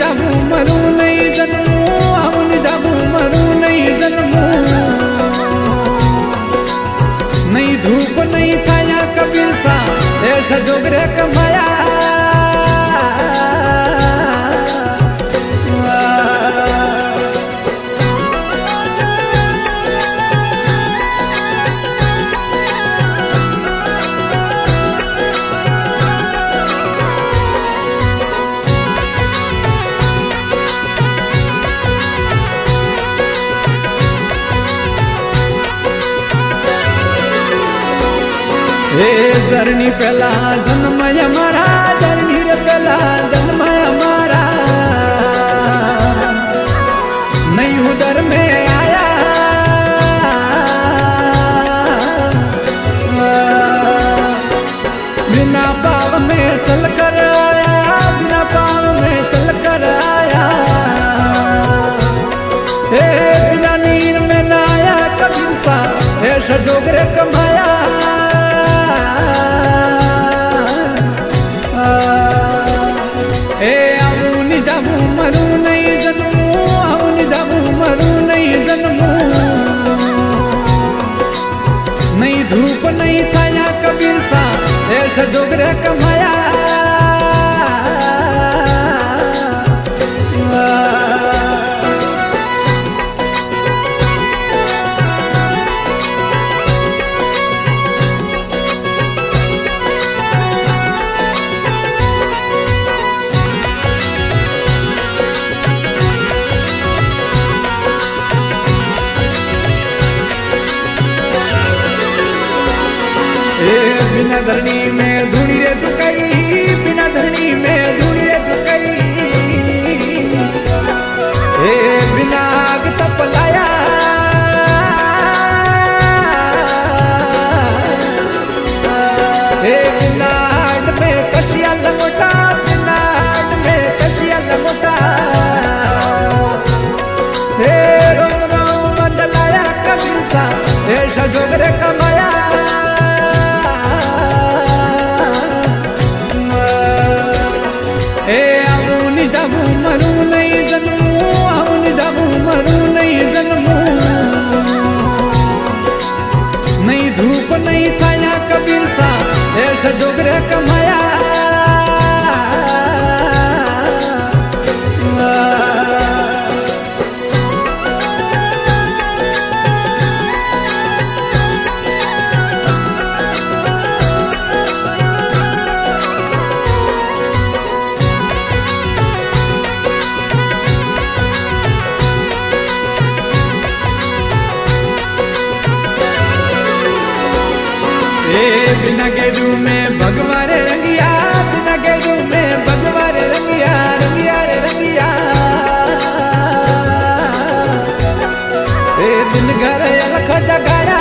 जाऊं मरूं नहीं जन्मूं, आऊं जाऊं मरूं नहीं जन्मूं। नहीं धूप नहीं छाया कबीर सा ऐसा जोगरे कमाया। हे धरणी पहला जन्म हमारा, धरणी रे पहला जन्म हमारा। नहीं उधर में आया बिना पाव में चल कर आया, बिना पाव में चल कर आया। हे बिना नीर में न आया कबीर सा ऐसा जोगरे कमाया। मरूं नहीं जन्मूं, आऊं जाऊं मरूं नहीं जन्मूं। नहीं धूप नहीं छाया कबीर सा ऐसा जोगरे कमाया। बिना धरणी में धूड़ी रे दुकई, बिना धरणी में धूड़ी रे दुकई। हे बिना आग तपलाया, हे बिना आग में कसिया लमोटा, बिना आग में कसिया लमोटा। हे रोम रोम बदलाया कबीर सा ऐसा जोगरे कमाया। जाऊं मरूं नहीं जन्मूं, आऊं जाऊं मरूं नहीं जन्मूं। नहीं धूप नहीं छाया कबीर सा ऐसा जोगरे कमाया। बिना गेरू में भगवान रंगिया, बिना गेरू में भगवान रंगिया, रंगिया रे रंगिया। दिन घर अलख जगाया,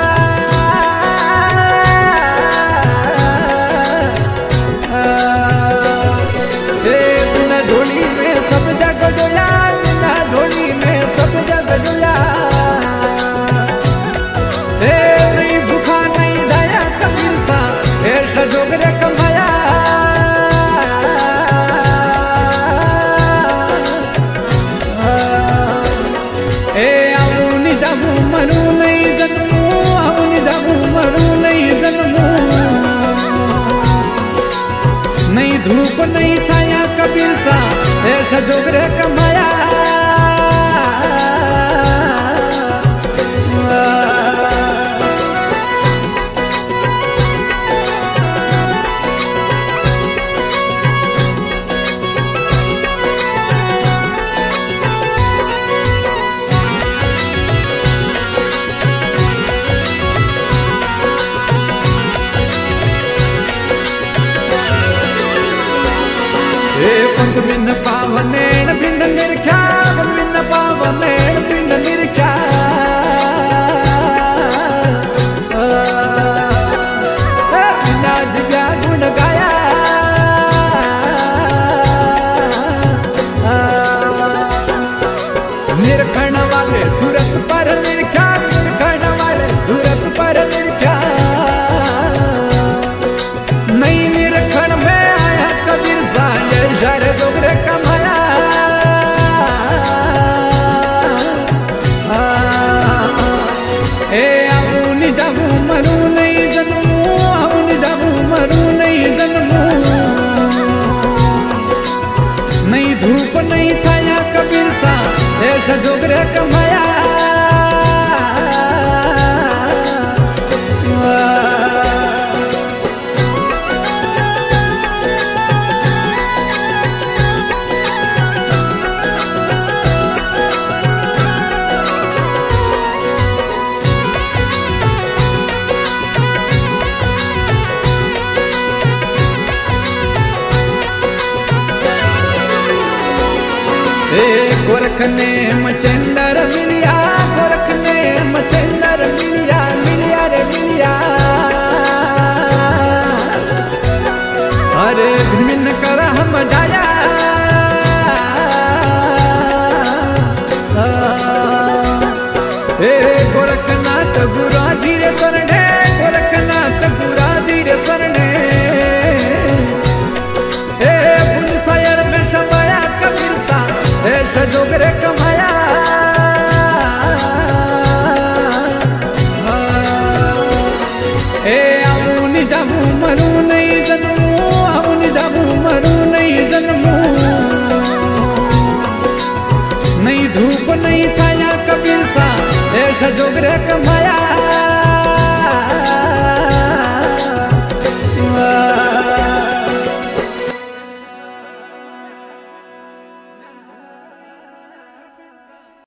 बिना झोली में सब जग जोया, बिना झोली में सब जग जोया। ऐसा जोगरे कमाया। आऊं जाऊं मरूं नहीं जन्मूं, आऊं जाऊं मरूं नहीं जन्मूं। नहीं धूप नहीं छाया कबीर सा ऐसा जोगरे कमाया। पंथ बिन पावनेण बिन निर्ख्या, बिन पावनेण बिन निर्ख्या। बिना दिव्या गुण गाया, निरखण वाले सूरत पर निर्ख्या, निरखण वाले सूरत पर निर्ख्या। नहीं निरखण में आया कबीर सा जय जोगरे कमाया। नहीं धूप नहीं छाया कबीर सा ऐसा जोगरे कमाया गोरख ने मचेंदर मिलिया गोरख ने मचेंदर मिलिया